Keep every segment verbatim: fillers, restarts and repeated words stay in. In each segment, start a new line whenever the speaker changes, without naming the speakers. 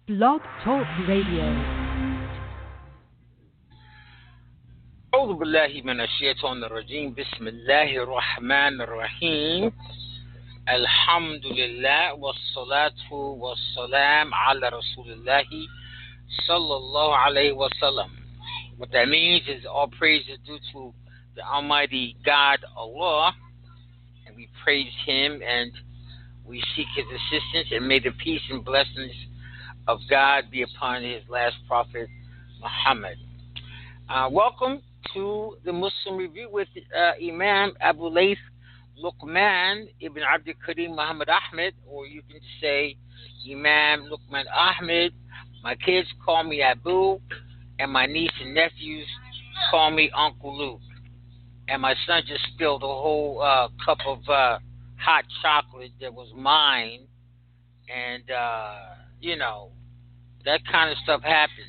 Blog Talk Radio.
أعوذ بالله من الشيطان الرجيم بسم الله الرحمن الرحيم الحمد لله والصلاة والسلام على رسول الله صلى الله عليه وسلم. What that means is all praise is due to the Almighty God Allah, and we praise Him and we seek His assistance, and may the peace and blessings of God be upon His last prophet Muhammad. Uh, welcome to the Muslim Review with uh, Imam Abu Layth Luqman Ibn Abdul Karim Muhammad Ahmed, or you can say Imam Luqman Ahmed. My kids call me Abu, and my niece and nephews call me Uncle Luke. And my son just spilled a whole uh, cup of uh, hot chocolate that was mine, and uh, you know, that kind of stuff happens.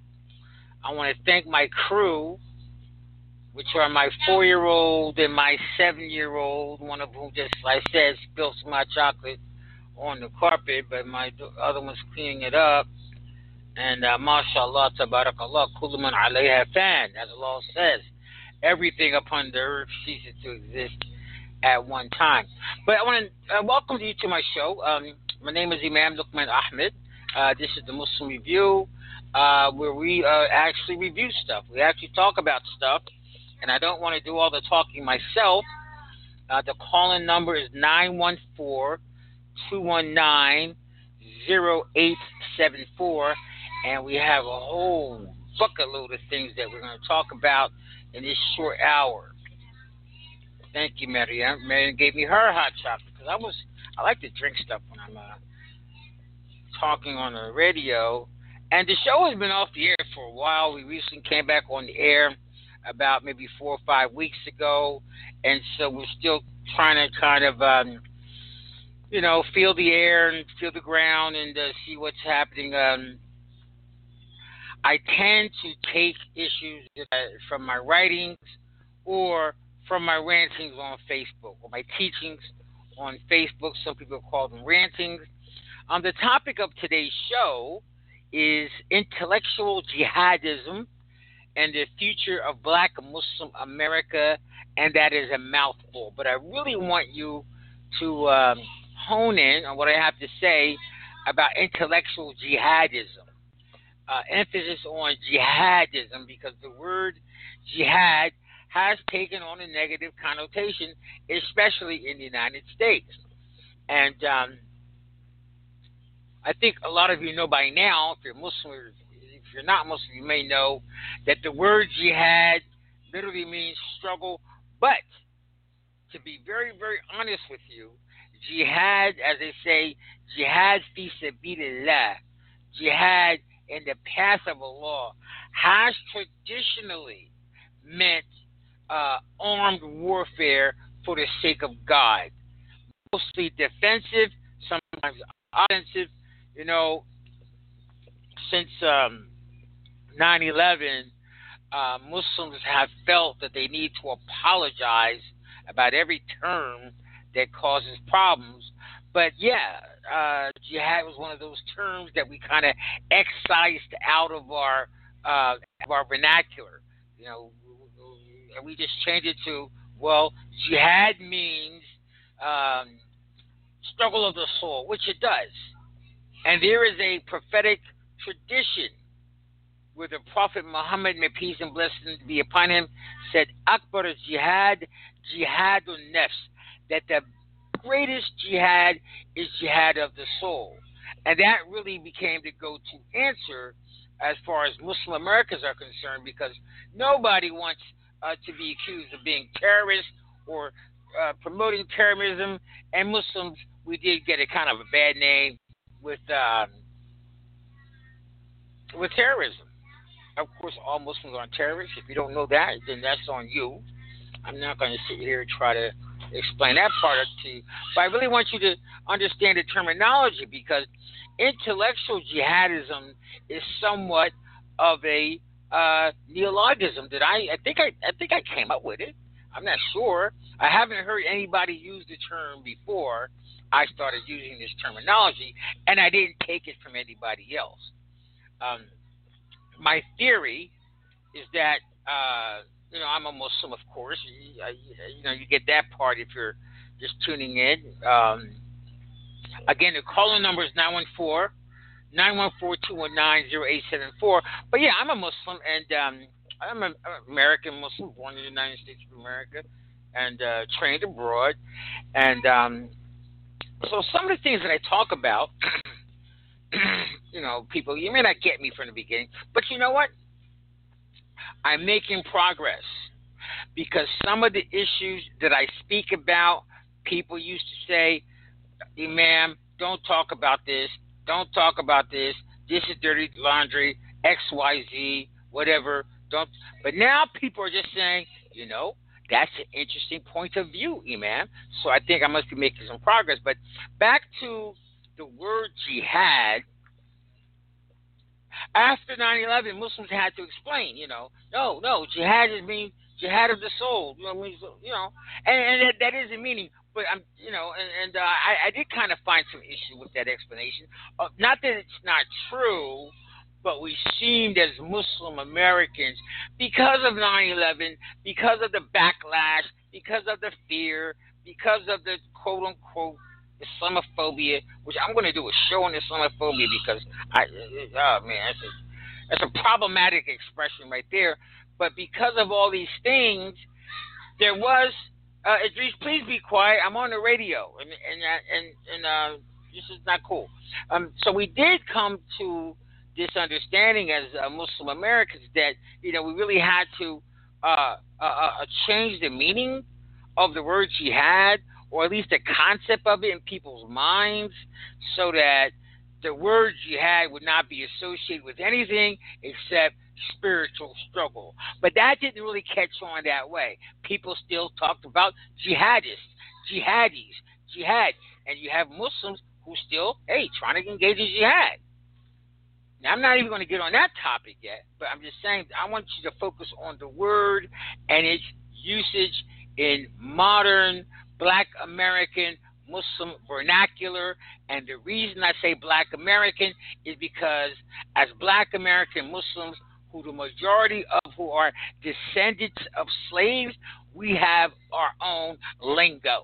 I want to thank my crew, which are my four-year-old and my seven-year-old, one of whom just, like I said, spilled some hot chocolate on the carpet, but my other one's cleaning it up. And uh, mashallah, tabarakallah, kullu man alayha fan, as Allah says. Everything upon the earth ceases to exist at one time. But I want to uh, welcome you to my show. Um, my name is Imam Luqman Ahmed. Uh, this is the Muslim Review, uh, where we uh, actually review stuff. We actually talk about stuff, and I don't want to do all the talking myself. Uh, the call-in number is nine one four, two one nine, zero eight seven four, and we have a whole bucket load of things that we're going to talk about in this short hour. Thank you, Mariam. Mariam gave me her hot chocolate, because I was I like to drink stuff when I'm uh, talking on the radio. And the show has been off the air for a while. We recently came back on the air about maybe four or five weeks ago, and so we're still trying to kind of, um, you know, feel the air and feel the ground and uh, see what's happening. Um, I tend to take issues uh, from my writings or from my rantings on Facebook, or my teachings on Facebook. Some people call them rantings. Um, the topic of today's show is intellectual jihadism and the future of Black Muslim America, and that is a mouthful. But I really want you to um, hone in on what I have to say about intellectual jihadism. Uh, emphasis on jihadism, because the word jihad has taken on a negative connotation, especially in the United States. And um, I think a lot of you know by now, if you're Muslim, or if you're not Muslim, you may know that the word jihad literally means struggle. But to be very, very honest with you, jihad, as they say, jihad fi sabilillah, jihad in the path of Allah, has traditionally meant uh, armed warfare for the sake of God. Mostly defensive, sometimes offensive. You know, since um, nine eleven, uh, Muslims have felt that they need to apologize about every term that causes problems. But yeah, uh, jihad was one of those terms that we kind of excised out of our uh, of our vernacular. You know, and we just changed it to, well, jihad means um, struggle of the soul, which it does. And there is a prophetic tradition where the Prophet Muhammad, may peace and blessings be upon him, said, Akbar jihad, jihadun nafs, that the greatest jihad is jihad of the soul. And that really became the go-to answer as far as Muslim Americans are concerned, because nobody wants uh, to be accused of being terrorists or uh, promoting terrorism. And Muslims, we did get a kind of a bad name with um, with terrorism. Of course, all Muslims are terrorists. If you don't know that, then that's on you. I'm not going to sit here and try to explain that part to you. But I really want you to understand the terminology, because intellectual jihadism is somewhat of a uh, neologism that I, I think I, I think I came up with it. I'm not sure. I haven't heard anybody use the term before, I started using this terminology, and I didn't take it from anybody else. Um, my theory is that uh, you know I'm a Muslim, of course. You, you know, you get that part if you're just tuning in. Um, again, the calling number is nine one four, nine one four, two one nine, zero eight seven four. But yeah, I'm a Muslim, and um, I'm an American Muslim, born in the United States of America, and uh, trained abroad. And um, so some of the things that I talk about, you know, people, you may not get me from the beginning, but you know what? I'm making progress because some of the issues that I speak about, people used to say, Imam, don't talk about this, don't talk about this, this is dirty laundry, X Y Z, whatever. Don't. But now people are just saying, you know, that's an interesting point of view, Imam. So I think I must be making some progress. But back to the word jihad. After nine eleven, Muslims had to explain, you know, no, no, jihad is mean jihad of the soul, you know, means, you know, and, and that, that is a meaning. But I'm, you know, and, and uh, I, I did kind of find some issue with that explanation. Uh, not that it's not true, but we seemed as Muslim Americans, because of nine eleven, because of the backlash, because of the fear, because of the quote unquote Islamophobia, which I'm going to do a show on Islamophobia because I, oh man, that's a, that's a problematic expression right there. But because of all these things, there was, uh, Idris, please be quiet. I'm on the radio, and and and, and uh, this is not cool. Um, so we did come to this understanding as uh, Muslim Americans that you know we really had to uh, uh, uh, change the meaning of the word jihad, or at least the concept of it in people's minds, so that the word jihad would not be associated with anything except spiritual struggle. But that didn't really catch on that way. People still talked about jihadists, jihadis, jihad, and you have Muslims who still, hey, trying to engage in jihad. Now, I'm not even going to get on that topic yet, but I'm just saying I want you to focus on the word and its usage in modern Black American Muslim vernacular. And the reason I say Black American is because as Black American Muslims, who the majority of who are descendants of slaves, we have our own lingo.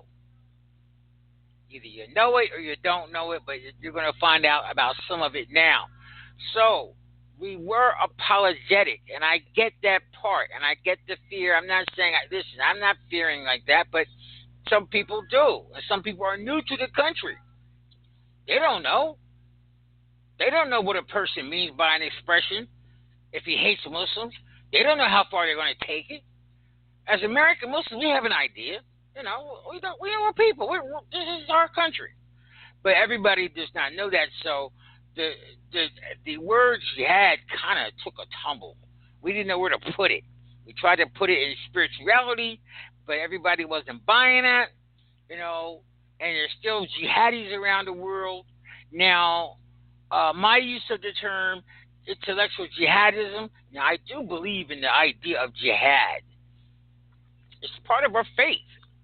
Either you know it or you don't know it, but you're going to find out about some of it now. So we were apologetic, and I get that part, and I get the fear. I'm not saying, listen, I'm not fearing like that, but some people do, and some people are new to the country. They don't know. They don't know what a person means by an expression if he hates Muslims. They don't know how far they're going to take it. As American Muslims, we have an idea. You know, we don't. We are people. We're, we're, this is our country, but everybody does not know that. So the the the word jihad kind of took a tumble. We didn't know where to put it. We tried to put it in spirituality, but everybody wasn't buying that. You know, and there's still jihadis around the world now. Uh, my use of the term intellectual jihadism. Now, I do believe in the idea of jihad. It's part of our faith.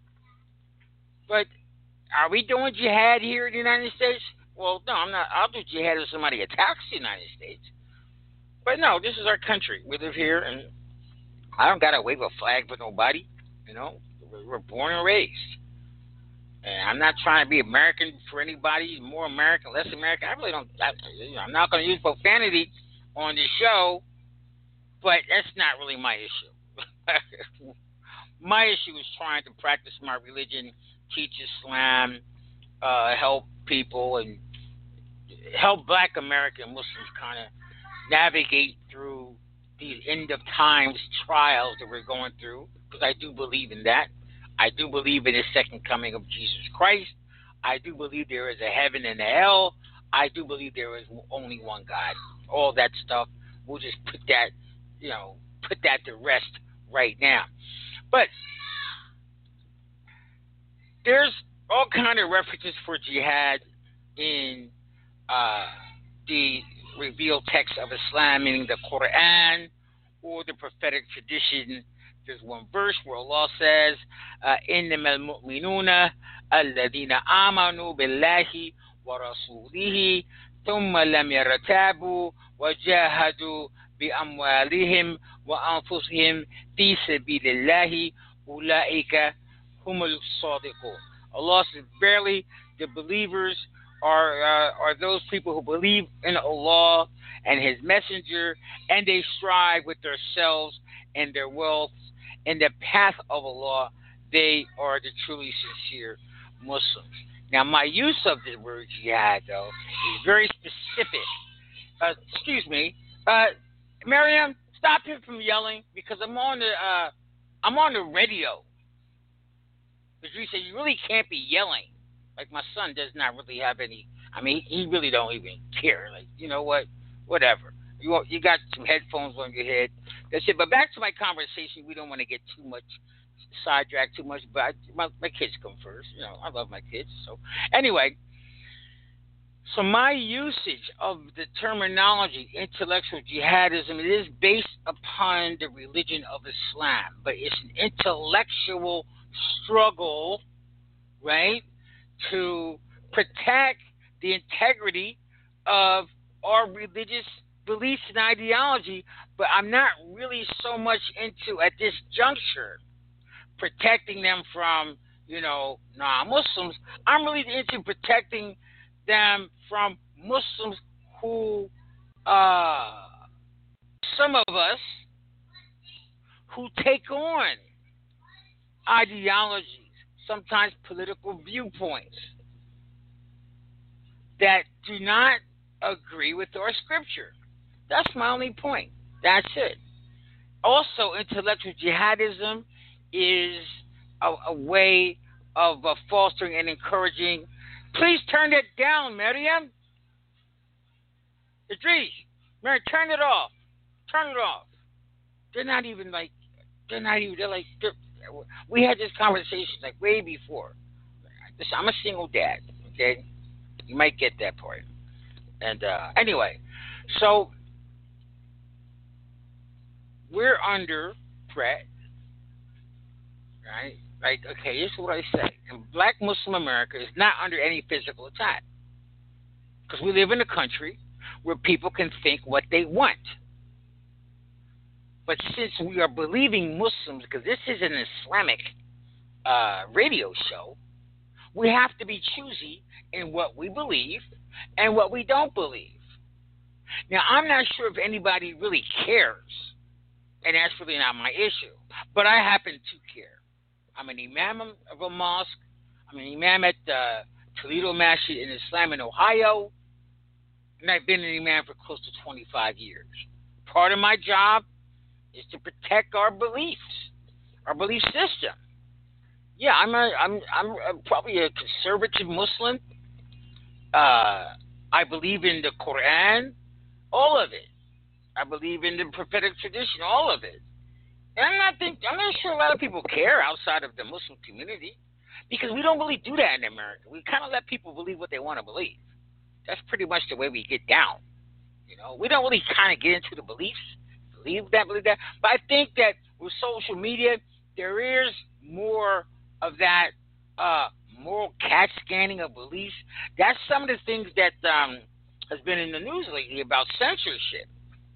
But are we doing jihad here in the United States? Well, no, I'm not. I'll do jihad if somebody attacks the United States. But no, this is our country. We live here, and I don't got to wave a flag for nobody. You know, we're born and raised. And I'm not trying to be American for anybody, more American, less American. I really don't. I, I'm not going to use profanity on this show, but that's not really my issue. My issue is trying to practice my religion, teach Islam, uh, help people, and help Black American Muslims kind of navigate through these end of times trials that we're going through, because I do believe in that. I do believe in the second coming of Jesus Christ. I do believe there is a heaven and a hell. I do believe there is only one God. All that stuff, we'll just put that, you know, put that to rest right now. But there's all kind of references for jihad in uh, the revealed text of Islam, meaning the Quran or the prophetic tradition There's one verse where Allah says, إِنَّمَا الْمُؤْمِنُونَ الَّذِينَ آمَنُوا بِاللَّهِ وَرَسُولِهِ ثُمَّ لَمْ يَرْتَابُوا وَجَاهَدُوا بِأَمْوَالِهِمْ وَأَنفُسِهِمْ فِي سَبِيلِ اللَّهِ أُولَئِكَ هُمُ الصَّادِقُونَ. Allah says, barely the believers are uh, are those people who believe in Allah and His Messenger, and they strive with themselves and their wealth in the path of Allah. They are the truly sincere Muslims. Now, my use of the word jihad, though, is very specific. Uh, excuse me, uh, Miriam, stop him from yelling because I'm on the uh, I'm on the radio. Idris said you really can't be yelling. Like my son does not really have any. I mean, he really don't even care. Like, you know what? Whatever. You you got some headphones on your head. That's it. But back to my conversation. We don't want to get too much sidetracked too much. But I, my my kids come first. You know, I love my kids. So anyway, so my usage of the terminology intellectual jihadism, it is based upon the religion of Islam, but it's an intellectual struggle, right, to protect the integrity of our religious beliefs and ideology. But I'm not really so much into, at this juncture, protecting them from, you know, non-Muslims. I'm really into protecting them from Muslims who, uh, some of us, who take on ideologies, sometimes political viewpoints that do not agree with our scripture. That's my only point. That's it. Also, intellectual jihadism is a, a way of uh, fostering and encouraging. Please turn it down, Miriam. Idris, Mary, turn it off. Turn it off. They're not even like, they're not even, they're like, they're, we had this conversation like way before. Listen, I'm a single dad, okay? You might get that part. And uh, anyway, so we're under threat, right? Like, okay, here's what I say. And Black Muslim America is not under any physical attack because we live in a country where people can think what they want. But since we are believing Muslims, because this is an Islamic uh, radio show, we have to be choosy in what we believe and what we don't believe. Now, I'm not sure if anybody really cares, and that's really not my issue, but I happen to care. I'm an imam of a mosque. I'm an imam at uh, Toledo Masjid in Islam in Ohio, and I've been an imam for close to twenty-five years. Part of my job is to protect our beliefs, our belief system. Yeah, I'm a, I'm I'm a, probably a conservative Muslim. Uh, I believe in the Quran, all of it. I believe in the prophetic tradition, all of it. And I'm not think I'm not sure a lot of people care outside of the Muslim community because we don't really do that in America. We kind of let people believe what they want to believe. That's pretty much the way we get down. You know, we don't really kind of get into the beliefs, believe that, believe that. But I think that with social media, there is more of that uh, moral cat scanning of beliefs. That's some of the things that um, has been in the news lately about censorship.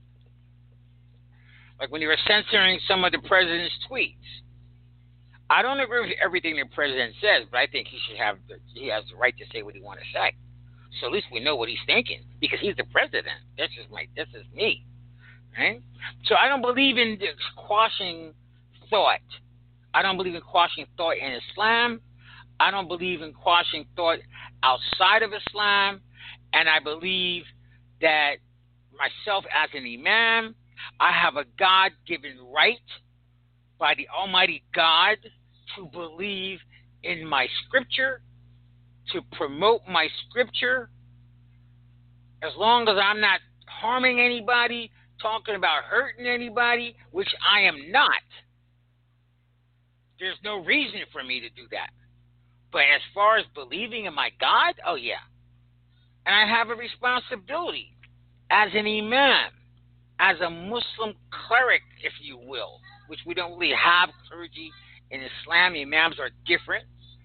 Like when they were censoring some of the president's tweets. I don't agree with everything the president says, but I think he should have the, he has the right to say what he wants to say. So at least we know what he's thinking because he's the president. That's just my this is me, right? So I don't believe in quashing thought. I don't believe in quashing thought in Islam. I don't believe in quashing thought outside of Islam, and I believe that myself as an imam, I have a God-given right by the Almighty God to believe in my scripture, to promote my scripture, as long as I'm not harming anybody, talking about hurting anybody, which I am not. There's no reason for me to do that. But as far as believing in my God, oh yeah. And I have a responsibility as an imam, as a Muslim cleric, if you will, which we don't really have clergy in Islam. Imams are different,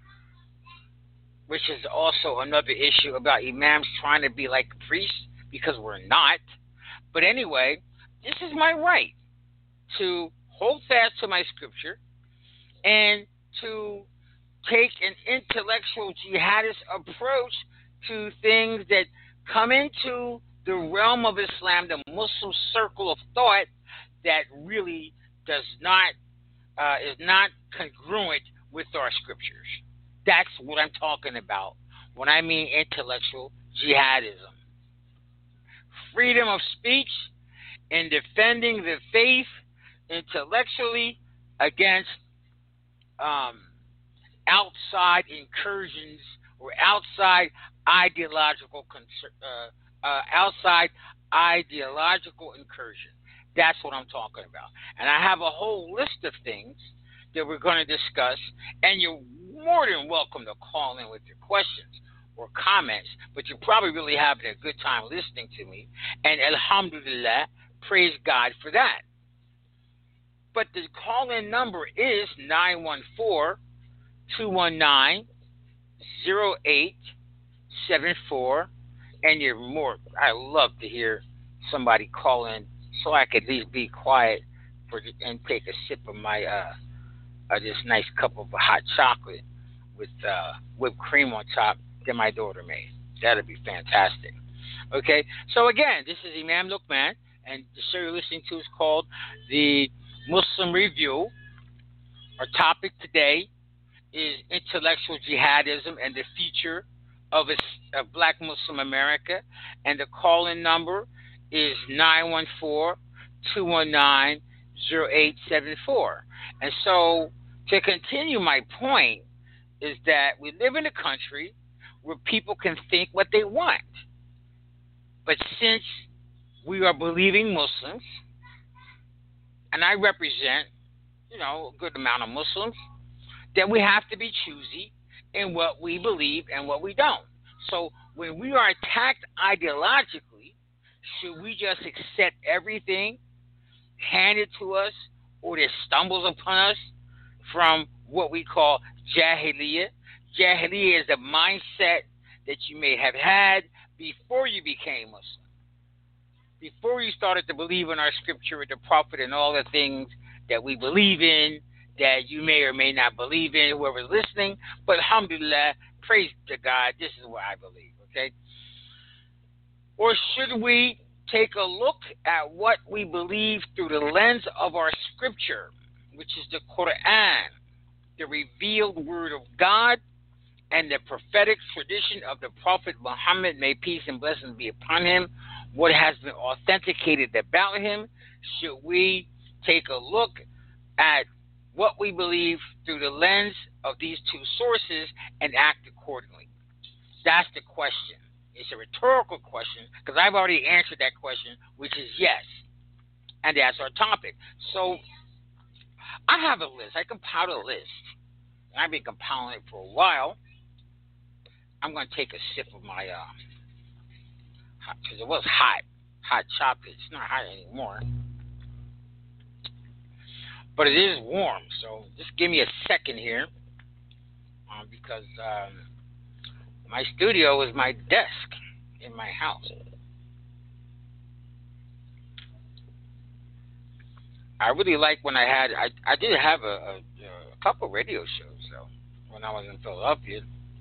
which is also another issue about imams trying to be like priests, because we're not. But anyway, this is my right to hold fast to my scripture and to take an intellectual jihadist approach to things that come into the realm of Islam, the Muslim circle of thought, that really does not uh, is not congruent with our scriptures. That's what I'm talking about when I mean intellectual jihadism. Freedom of speech and defending the faith intellectually against um, outside incursions or outside ideological uh, uh, outside ideological incursion. That's what I'm talking about. And I have a whole list of things that we're going to discuss, and you're more than welcome to call in with your questions or comments, but you're probably really having a good time listening to me, and alhamdulillah, praise God for that. But the call-in number is nine one four, two one nine, zero eight seven four, and you're more, I love to hear somebody call in so I could at least be quiet for and take a sip of my uh, uh this nice cup of hot chocolate with uh, whipped cream on top that my daughter made. That'd be fantastic. Okay, so again, this is Imam Luqman, and the show you're listening to is called The Muslim Review. Our topic today is intellectual jihadism and the future of, a, of Black Muslim America, and the call-in number is nine one four, two one nine, zero eight seven four. And so, to continue my point, is that we live in a country where people can think what they want. But since we are believing Muslims, and I represent, you know, a good amount of Muslims, then we have to be choosy in what we believe and what we don't. So when we are attacked ideologically, should we just accept everything handed to us or that stumbles upon us from what we call Jahiliyyah? Jahiliyyah is the mindset that you may have had before you became Muslim, before you started to believe in our scripture with the prophet and all the things that we believe in, that you may or may not believe in, whoever's listening. But alhamdulillah, praise to God, this is what I believe, okay? Or should we take a look at what we believe through the lens of our scripture, which is the Quran, the revealed word of God, and the prophetic tradition of the Prophet Muhammad, may peace and blessings be upon him, what has been authenticated about him? Should we take a look at what we believe through the lens of these two sources and act accordingly? That's the question. It's a rhetorical question, because I've already answered that question, which is yes. And that's our topic. So I have a list. I compiled a list. And I've been compiling it for a while. I'm going to take a sip of my, because uh, it was hot, hot chocolate. It's not hot anymore. But it is warm, so just give me a second here, um, because um, my studio is my desk in my house. I really like when I had, I, I did have a, a, a couple radio shows, though, when I was in Philadelphia,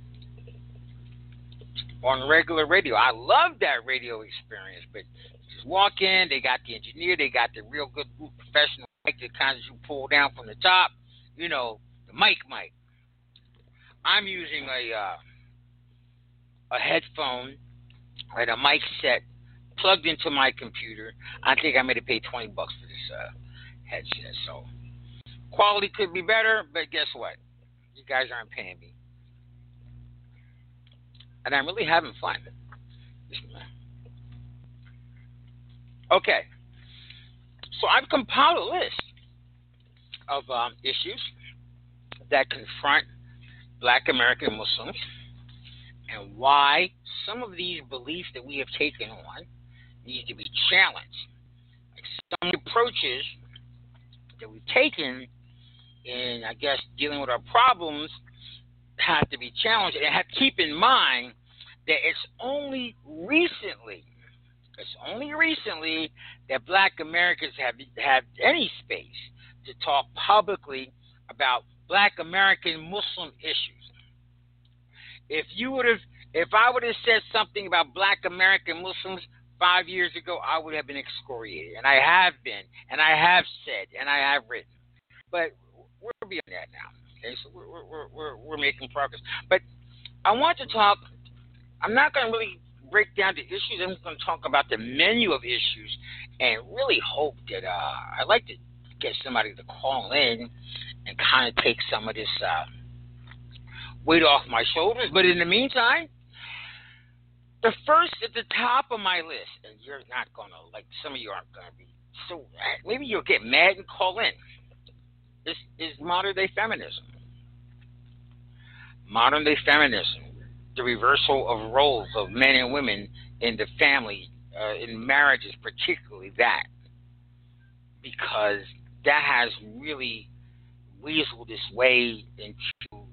on regular radio. I loved that radio experience, but just walk in, they got the engineer, they got the real good professional mic, the kind that you pull down from the top, you know, the mic mic. I'm using a uh, a headphone and a mic set plugged into my computer. I think I made it pay twenty bucks for this uh, headset. So quality could be better, but guess what? You guys aren't paying me. And I'm really having fun. Okay. So I've compiled a list of um, issues that confront Black American Muslims and why some of these beliefs that we have taken on need to be challenged. Like some approaches that we've taken in, I guess, dealing with our problems have to be challenged. And have keep in mind that it's only recently, it's only recently that Black Americans have had any space to talk publicly about Black American Muslim issues. If you would have, if I would have said something about Black American Muslims five years ago, I would have been excoriated, and I have been, and I have said, and I have written. But we're beyond that now. Okay, so we're we're we're, we're making progress. But I want to talk. I'm not going to really break down the issues. I'm going to talk about the menu of issues, and really hope that uh, I'd like to get somebody to call in and kind of take some of this uh, weight off my shoulders. But in the meantime, the first at the top of my list, and you're not going to, like, some of you aren't going to be, so maybe you'll get mad and call in, is, is modern-day feminism. Modern-day feminism, the reversal of roles of men and women in the family, uh, in marriages, particularly that, because that has really weaseled its way into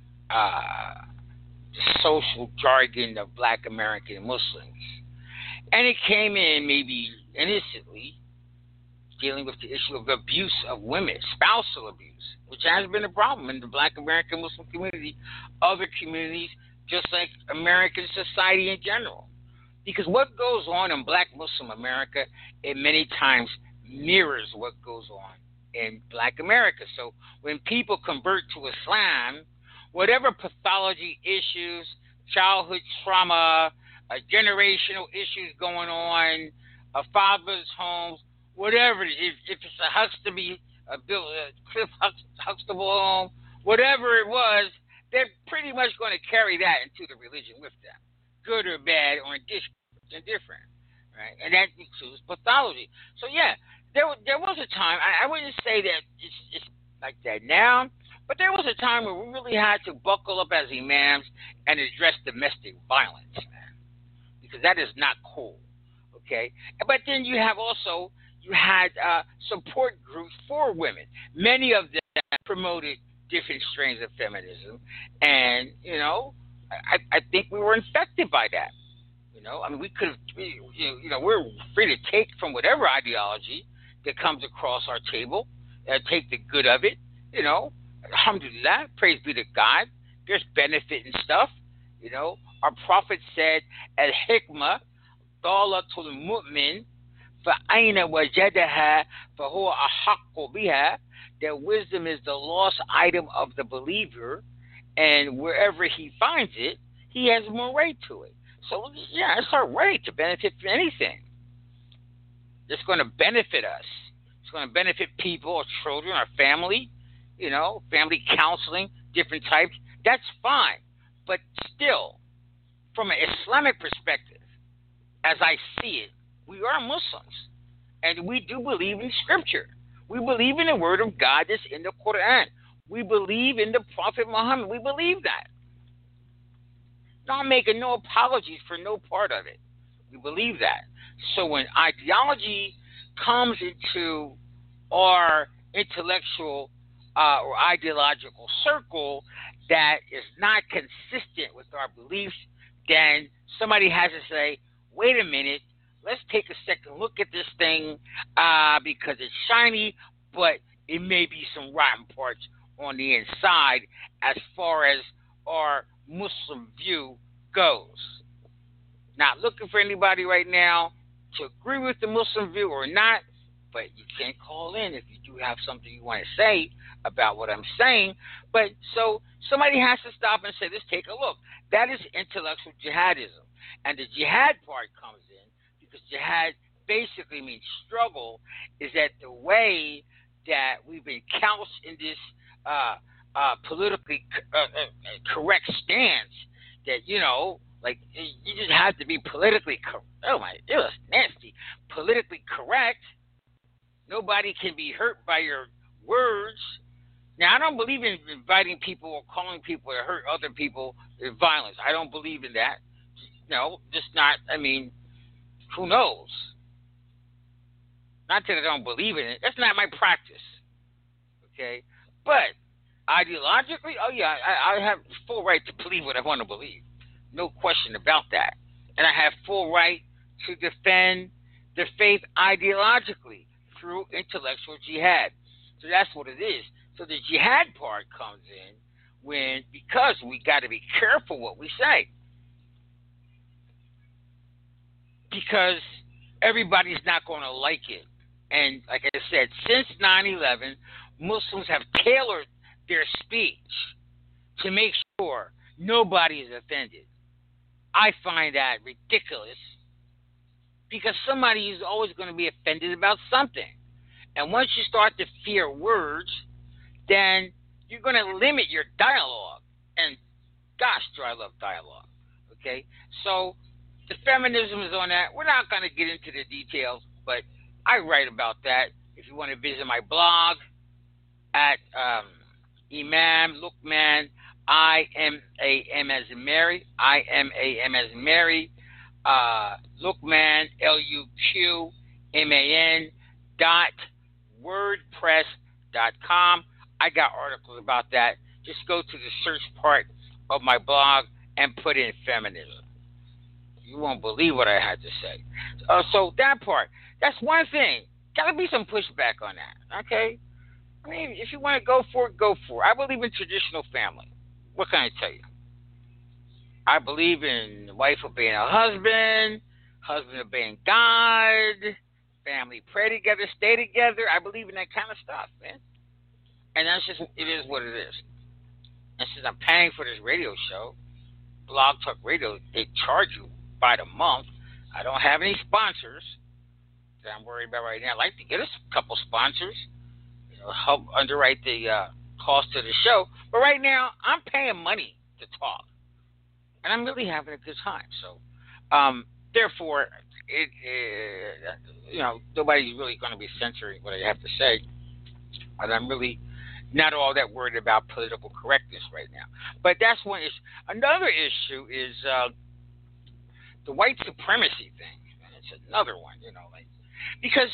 uh, the social jargon of Black American Muslims. And it came in maybe innocently dealing with the issue of abuse of women, spousal abuse, which has been a problem in the Black American Muslim community, other communities, just like American society in general. Because what goes on in Black Muslim America, it many times mirrors what goes on in Black America. So when people convert to Islam, whatever pathology issues, childhood trauma, uh, generational issues going on, a father's homes, whatever it is, if it's a Huxtable, a Bill, a Cliff Huxtable home, whatever it was, they're pretty much going to carry that into the religion with them, good or bad or indifferent, right? And that includes pathology. So yeah, there there was a time, I, I wouldn't say that it's, it's like that now, but there was a time where we really had to buckle up as imams and address domestic violence, man, because that is not cool, okay? But then you have also, you had uh, support groups for women. Many of them promoted different strains of feminism, and, you know, I, I think we were infected by that. You know, I mean, we could have, you know, we're free to take from whatever ideology that comes across our table, uh, take the good of it, you know. Alhamdulillah, praise be to God. There's benefit and stuff, you know. Our Prophet said, Al-Hikmah, Dalatul Mu'min, فَأَيْنَ وَجَدَهَا فَهُوَ أَحَقُّ بِهَا, that wisdom is the lost item of the believer, and wherever he finds it, he has more right to it. So, yeah, it's our right to benefit from anything. It's going to benefit us. It's going to benefit people, our children, our family, you know, family counseling, different types. That's fine. But still, from an Islamic perspective, as I see it, we are Muslims, and we do believe in Scripture. We believe in the Word of God that's in the Quran. We believe in the Prophet Muhammad. We believe that. Not making no apologies for no part of it. We believe that. So when ideology comes into our intellectual uh, or ideological circle that is not consistent with our beliefs, then somebody has to say, wait a minute, let's take a second look at this thing uh, because it's shiny, but it may be some rotten parts on the inside as far as our Muslim view goes. Not looking for anybody right now to agree with the Muslim view or not, but you can call in if you do have something you want to say about what I'm saying. But so somebody has to stop and say, let's take a look. That is intellectual jihadism. And the jihad part comes in because jihad basically means struggle, is that the way that we've been couched in this uh, uh, politically uh, uh, correct stance that, you know, like, you just have to be politically correct. Oh, my, it was nasty. Politically correct. Nobody can be hurt by your words. Now, I don't believe in inviting people or calling people to hurt other people with violence. I don't believe in that. No, just not, I mean, who knows? Not that I don't believe in it. That's not my practice. Okay, but ideologically, oh yeah, I, I have full right to believe what I want to believe. No question about that. And I have full right to defend the faith ideologically through intellectual jihad. So that's what it is. So the jihad part comes in when, because we got to be careful what we say. Because everybody's not going to like it. And like I said, since nine eleven, Muslims have tailored their speech to make sure nobody is offended. I find that ridiculous because somebody is always going to be offended about something. And once you start to fear words, then you're going to limit your dialogue. And gosh, do I love dialogue. Okay? So the feminism is on that. We're not going to get into the details, but I write about that. If you want to visit my blog at um, Imam Luqman, I M A M as in Mary, I M A M as in Mary, uh, Luqman, L U Q M A N dot wordpress dot com. I got articles about that. Just go to the search part of my blog and put in feminism. You won't believe what I had to say. Uh, so that part, that's one thing. Got to be some pushback on that, okay? I mean, if you want to go for it, go for it. I believe in traditional family. What can I tell you? I believe in the wife obeying her husband, husband obeying God, family pray together, stay together. I believe in that kind of stuff, man. And that's just, it is what it is. And since I'm paying for this radio show, Blog Talk Radio, they charge you by the month. I don't have any sponsors that I'm worried about right now. I'd like to get us a couple sponsors, you know, help underwrite the uh, cost of the show. But right now, I'm paying money to talk. And I'm really having a good time. So, um, therefore, it, it, you know, nobody's really going to be censoring what I have to say. And I'm really not all that worried about political correctness right now. But that's one issue. Another issue is uh, the white supremacy thing. And it's another one, you know, like, because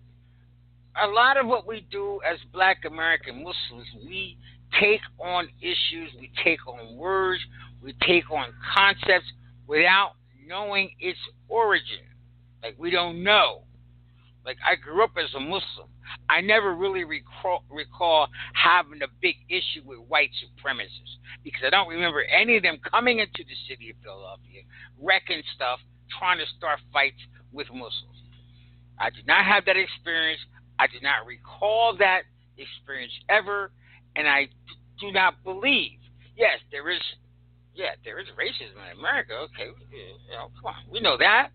a lot of what we do as Black American Muslims, we take on issues, we take on words, we take on concepts without knowing its origin. Like, we don't know. Like, I grew up as a Muslim. I never really recall, recall having a big issue with white supremacists because I don't remember any of them coming into the city of Philadelphia, wrecking stuff, trying to start fights with Muslims. I did not have that experience. I did not recall that experience ever, and I do not believe. Yes, there is, yeah, there is racism in America. Okay, you know, come on, we know that.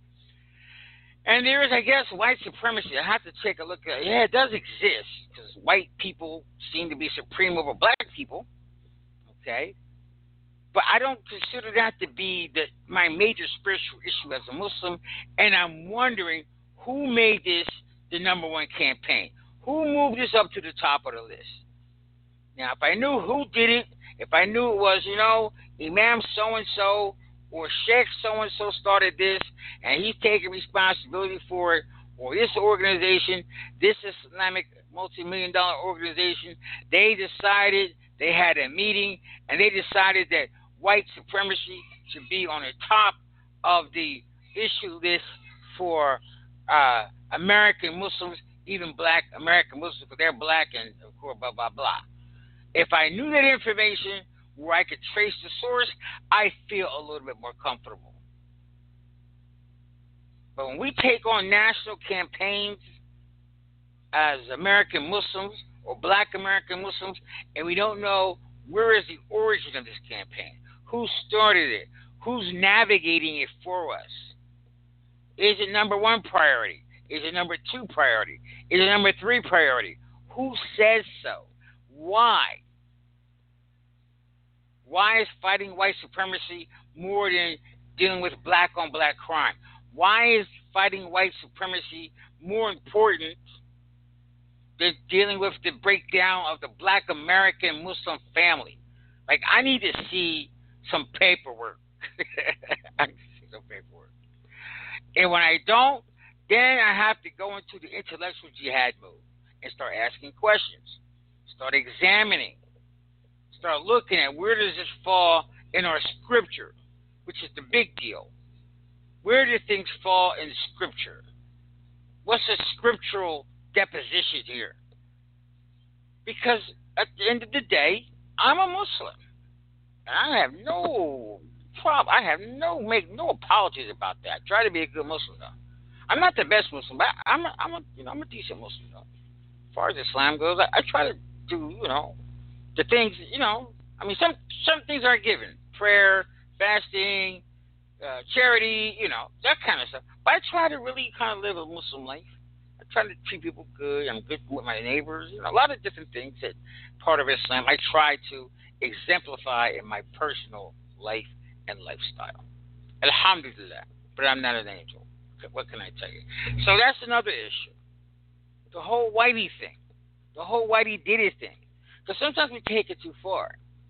And there is, I guess, white supremacy. I have to take a look at it. Yeah, it does exist because white people seem to be supreme over black people. Okay? But I don't consider that to be the, my major spiritual issue as a Muslim. And I'm wondering who made this the number one campaign? Who moved this up to the top of the list? Now, if I knew who did it, if I knew it was, you know, Imam so-and-so, or Sheikh so-and-so started this, and he's taking responsibility for it, or this organization, this Islamic multi-million dollar organization, they decided, they had a meeting, and they decided that white supremacy should be on the top of the issue list for uh, American Muslims, even Black American Muslims, because they're Black and, of course, blah, blah, blah. If I knew that information, where I could trace the source, I feel a little bit more comfortable. But when we take on national campaigns as American Muslims or Black American Muslims, and we don't know where is the origin of this campaign, who started it, who's navigating it for us, is it number one priority? Is it number two priority? Is it number three priority? Who says so? Why? Why is fighting white supremacy more than dealing with black on black crime? Why is fighting white supremacy more important than dealing with the breakdown of the Black American Muslim family? Like, I need to see some paperwork. I need to see some paperwork. And when I don't, then I have to go into the intellectual jihad mode and start asking questions. Start examining. Start looking at where does this fall in our scripture, which is the big deal. Where do things fall in scripture? What's the scriptural deposition here? Because at the end of the day, I'm a Muslim. And I have no problem. I have no make no apologies about that. I try to be a good Muslim though. I'm not the best Muslim, but I'm a, I'm a you know I'm a decent Muslim though. As far as Islam goes, I, I try to do you know the things you know. I mean, some some things are given: prayer, fasting, uh, charity, you know that kind of stuff. But I try to really kind of live a Muslim life. I try to treat people good. I'm good with my neighbors. You know, a lot of different things that part of Islam I try to exemplify in my personal life and lifestyle. Alhamdulillah. But I'm not an angel. What can I tell you? So that's another issue. The whole whitey thing. The whole whitey did it thing. Because sometimes we take it too far.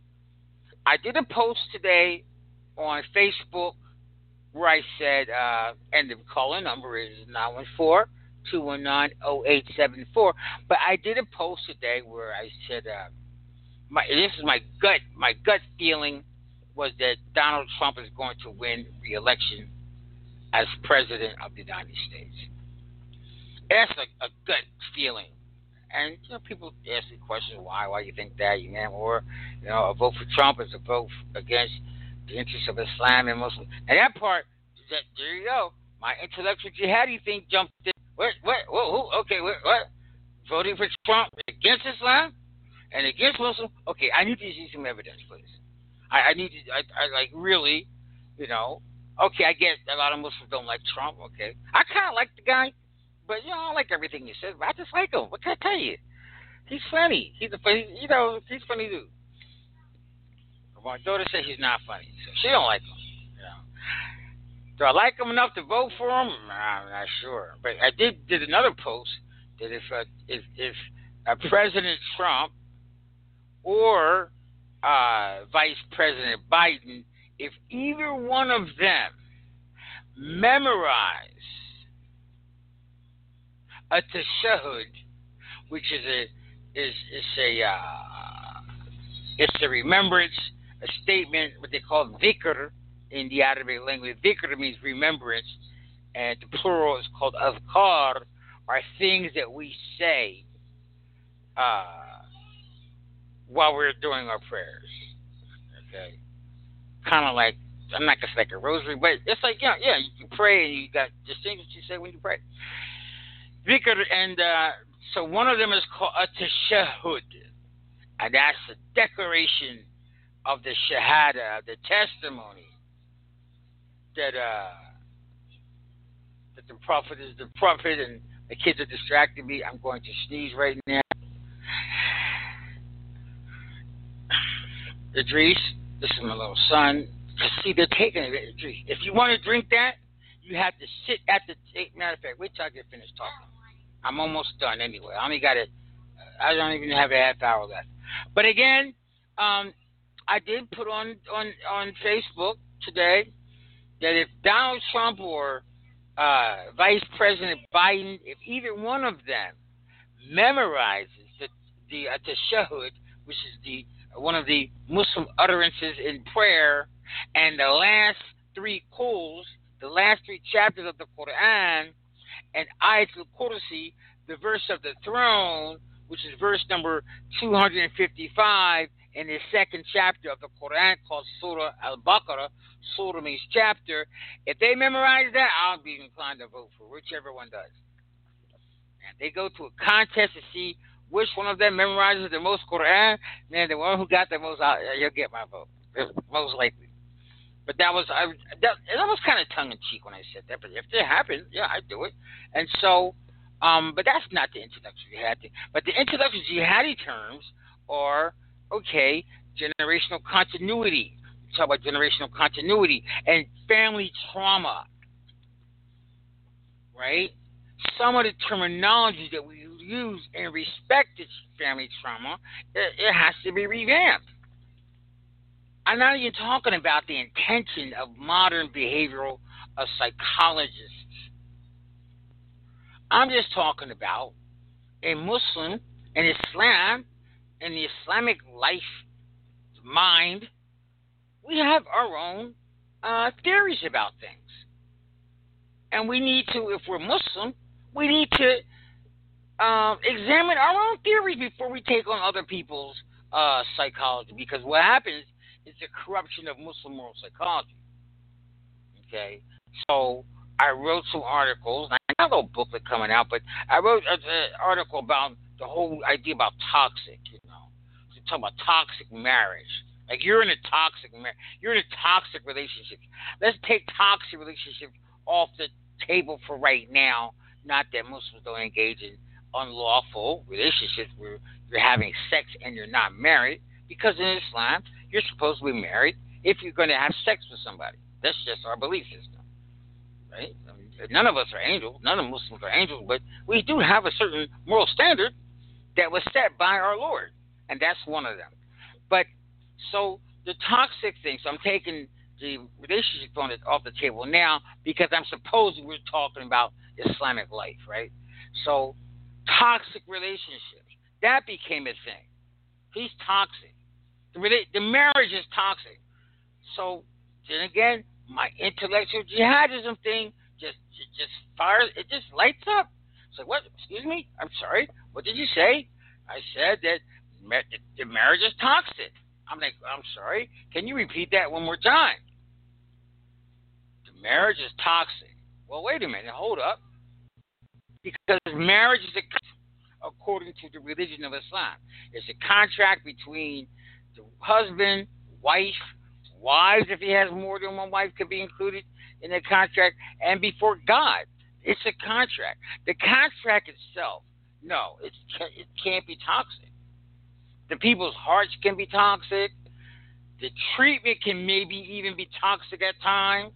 I did a post today on Facebook where I said, uh, and the call-in number is nine one four, two one nine, zero eight seven four. But I did a post today where I said, uh, my, this is my gut, my gut feeling was that Donald Trump is going to win re-election as president of the United States. That's a, a gut feeling. And you know, people ask the question, why? Why do you think that? You know, or you know, a vote for Trump is a vote against the interests of Islam and Muslims. And that part, that, there you go. My intellectual jihadi thing jumped in. What? What? Whoa, who? Okay, what? What? Voting for Trump against Islam and against Muslims? Okay, I need to see some evidence, please. I, I need to. I, I like really, you know. Okay, I get a lot of Muslims don't like Trump. Okay, I kind of like the guy. But, you know, I don't like everything he says. But I just like him. What can I tell you? He's funny. He's a funny, you know, he's a funny dude. My daughter said he's not funny, so she don't like him. You know. Do I like him enough to vote for him? Nah, I'm not sure. But I did did another post that if uh, if if uh, President Trump or uh, Vice President Biden, if either one of them memorize a tashahhud, which is a is is a uh, it's a remembrance, a statement, what they call dhikr in the Arabic language. Dhikr means remembrance, and the plural is called azkar, are things that we say uh, while we're doing our prayers. Okay, kind of like, I'm not gonna say like a rosary, but it's like, yeah, yeah, you pray and you got just things that you say when you pray. Dhikr, and uh, so one of them is called a tashahhud, and that's the declaration of the shahada, the testimony that uh, that the prophet is the prophet, and the kids are distracting me. I'm going to sneeze right now. Idris, this is my little son. See, they're taking it, Idris. If you want to drink that, you have to sit at the table. Matter of fact, wait till I get finished talking. I'm almost done anyway. I only got it. I don't even have a half hour left. But again, um, I did put on, on, on Facebook today that if Donald Trump or uh, Vice President Biden, if either one of them memorizes the the uh, tashahhud, which is the one of the Muslim utterances in prayer, and the last three quls, the last three chapters of the Quran, and Ayatul Kursi, the verse of the throne, which is verse number two hundred fifty-five in the second chapter of the Quran called Surah Al-Baqarah. Surah means chapter. If they memorize that, I'll be inclined to vote for whichever one does. And they go to a contest to see which one of them memorizes the most Quran, man, the one who got the most, you'll get my vote, most likely. But that was, I, that, that was kind of tongue-in-cheek when I said that. But if it happened, yeah, I'd do it. And so, um, but that's not the intellectual jihadi. But the intellectual jihadi terms are, okay, generational continuity. We talk about generational continuity and family trauma, right? Some of the terminology that we use in respect to family trauma, it, it has to be revamped. I'm not even talking about the intention of modern behavioral uh, psychologists. I'm just talking about a Muslim, an Islam, in the Islamic life mind, we have our own uh, theories about things. And we need to, if we're Muslim, we need to um, examine our own theories before we take on other people's uh, psychology. Because what happens is the corruption of Muslim moral psychology. Okay? So I wrote some articles. I have a booklet coming out, but I wrote an article about the whole idea about toxic, you know. So talk about toxic marriage. Like you're in a toxic marriage. You're in a toxic relationship. Let's take toxic relationships off the table for right now. Not that Muslims don't engage in unlawful relationships where you're having sex and you're not married, because in Islam you're supposed to be married if you're going to have sex with somebody. That's just our belief system, right? I mean, none of us are angels. None of Muslims are angels, but we do have a certain moral standard that was set by our Lord, and that's one of them. But so the toxic thing. So I'm taking the relationship on it off the table now because I'm supposing we're talking about Islamic life, right? So toxic relationships, that became a thing. He's toxic. The, the marriage is toxic. So then again, my intellectual jihadism thing just just fires. It just lights up. So what? Excuse me. I'm sorry. What did you say? I said that the marriage is toxic. I'm like, I'm sorry. Can you repeat that one more time? The marriage is toxic. Well, wait a minute. Hold up. Because marriage is a, according to the religion of Islam, it's a contract between the husband, wife, wives, if he has more than one wife, could be included in the contract, and before God. It's a contract. The contract itself, no, it's, it can't be toxic. The people's hearts can be toxic. The treatment can maybe even be toxic at times.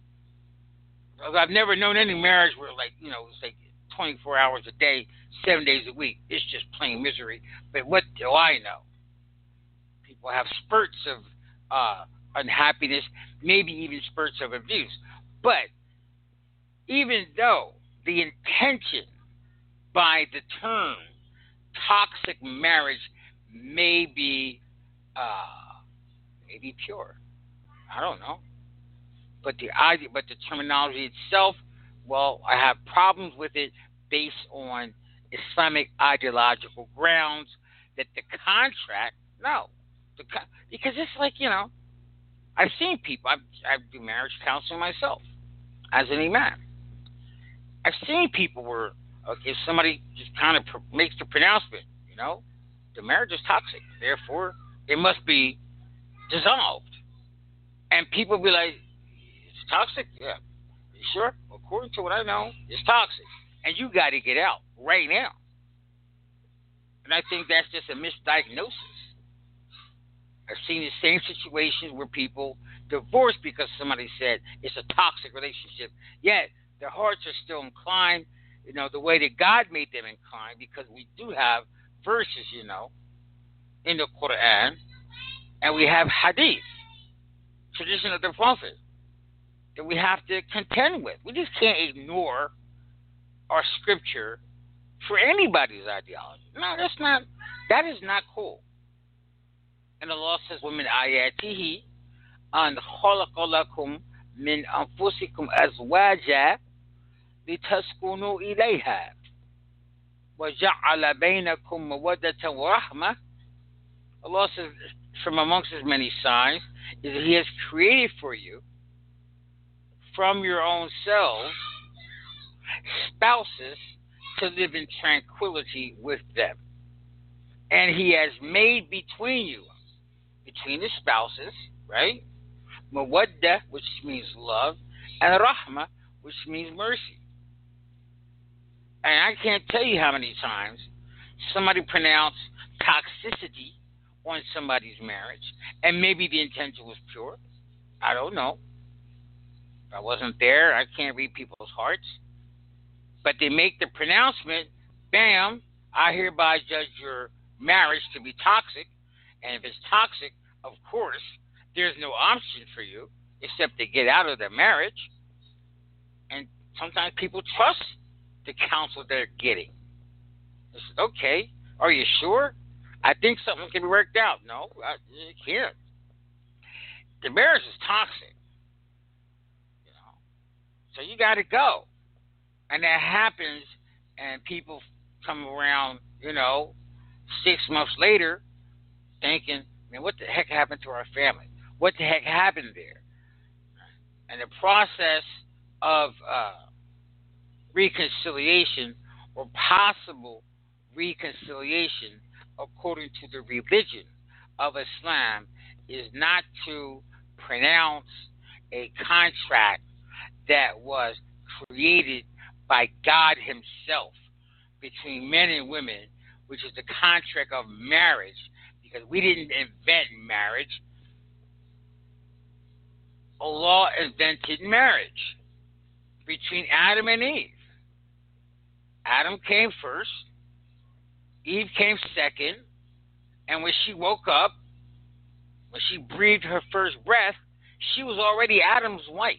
I've never known any marriage where, like, you know, it's like twenty-four hours a day, seven days a week. It's just plain misery. But what do I know? People have spurts of uh, unhappiness, maybe even spurts of abuse. But even though the intention by the term toxic marriage may be uh, maybe pure, I don't know. But the idea, but the terminology itself, well, I have problems with it based on Islamic ideological grounds. That the contract, no, the, because it's like, you know, I've seen people. I I do marriage counseling myself as an imam. I've seen people where okay, if somebody just kind of pr- makes the pronouncement, you know, the marriage is toxic, therefore it must be dissolved, and people be like, it's toxic, yeah. You sure? According to what I know, it's toxic, and you got to get out right now. And I think that's just a misdiagnosis. I've seen the same situations where people divorce because somebody said it's a toxic relationship, yet their hearts are still inclined, you know, the way that God made them inclined, because we do have verses, you know, in the Quran, and we have hadith, tradition of the Prophet, that we have to contend with. We just can't ignore our scripture for anybody's ideology. No, that's not, that is not cool. And Allah says, وَمِنْ آيَاتِهِ أَنْ خَلَقَ لَكُم مِنْ أَنفُسِكُمْ أَزْوَاجًا لِتَسْكُنُوا إِلَيْهَا وَجَعَلَ بَيْنَكُمْ مَوَدَّةً وَرَحْمَةً. Allah says, from amongst His many signs, is that He has created for you from your own selves spouses to live in tranquility with them. And He has made between you, between the spouses, right? Mawadda, which means love, and rahma, which means mercy. And I can't tell you how many times somebody pronounced toxicity on somebody's marriage, and maybe the intention was pure. I don't know. I wasn't there. I can't read people's hearts. But they make the pronouncement, bam, I hereby judge your marriage to be toxic. And if it's toxic, of course, there's no option for you except to get out of the marriage. And sometimes people trust the counsel they're getting. They say, okay, are you sure? I think something can be worked out. No, I, it can't. The marriage is toxic, you know. So you got to go, and that happens, and people come around, you know, six months later, thinking, "Man, what the heck happened to our family? What the heck happened there?" And the process of uh, reconciliation or possible reconciliation, according to the religion of Islam, is not to pronounce a contract that was created by God Himself between men and women, which is the contract of marriage, because we didn't invent marriage. Allah invented marriage between Adam and Eve. Adam came first, Eve came second, and when she woke up, when she breathed her first breath, she was already Adam's wife.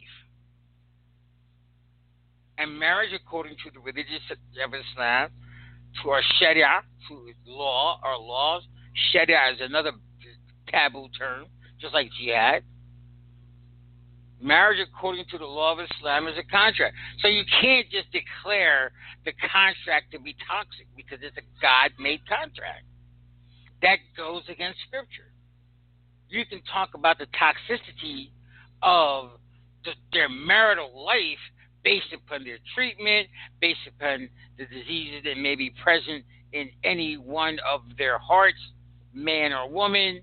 And marriage, according to the religion of Islam, to our Sharia, to law, our laws, Sharia is another taboo term, just like jihad. Marriage, according to the law of Islam, is a contract. So you can't just declare the contract to be toxic because it's a God-made contract. That goes against Scripture. You can talk about the toxicity of the, their marital life based upon their treatment, based upon the diseases that may be present in any one of their hearts, man or woman,